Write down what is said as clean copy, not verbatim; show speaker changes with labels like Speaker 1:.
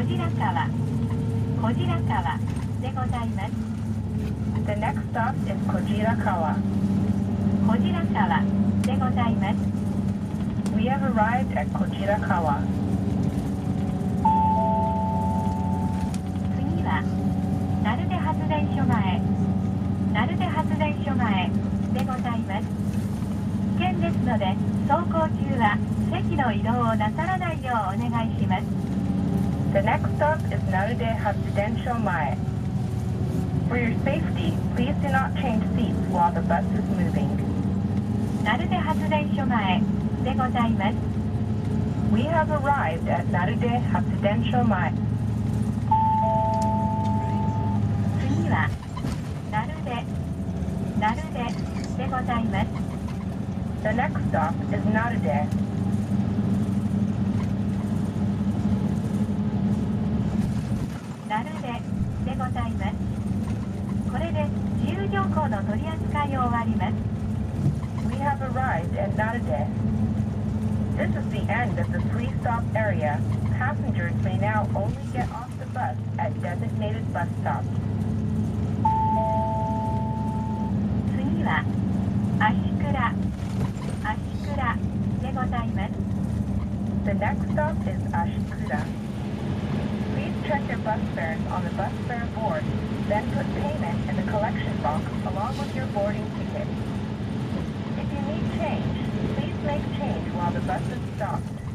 Speaker 1: じら川でございます。
Speaker 2: The next stop is Kojirakawa.
Speaker 1: 小白川でございます。
Speaker 2: We have arrived at Kojirakawa.
Speaker 1: 次は鳴出発電所前でございます。危険ですので走行中は席の移動をなさらないようお願いします。
Speaker 2: The next stop is Narude Hatsudencho Mae. For your safety, please do not change seats while the bus is moving.
Speaker 1: 鳴出発電所前でございます。
Speaker 2: We have arrived at Narude Hatsudencho Mae.
Speaker 1: 次は鳴出でございます。
Speaker 2: The next stop is Narude.
Speaker 1: 鳴出でございます。これで自由乗降の取り扱いを終わります。
Speaker 2: We have arrived at Narude. This is the end of the three-stop area. Passengers may now only get off the bus at designated bus stops.
Speaker 1: 次は足倉でございます。
Speaker 2: The next stop is Ashikura. Please check your bus fares on the bus fare board, then put payment in the collection box along with your boarding ticket. If you need change, please make change while the bus is stopped.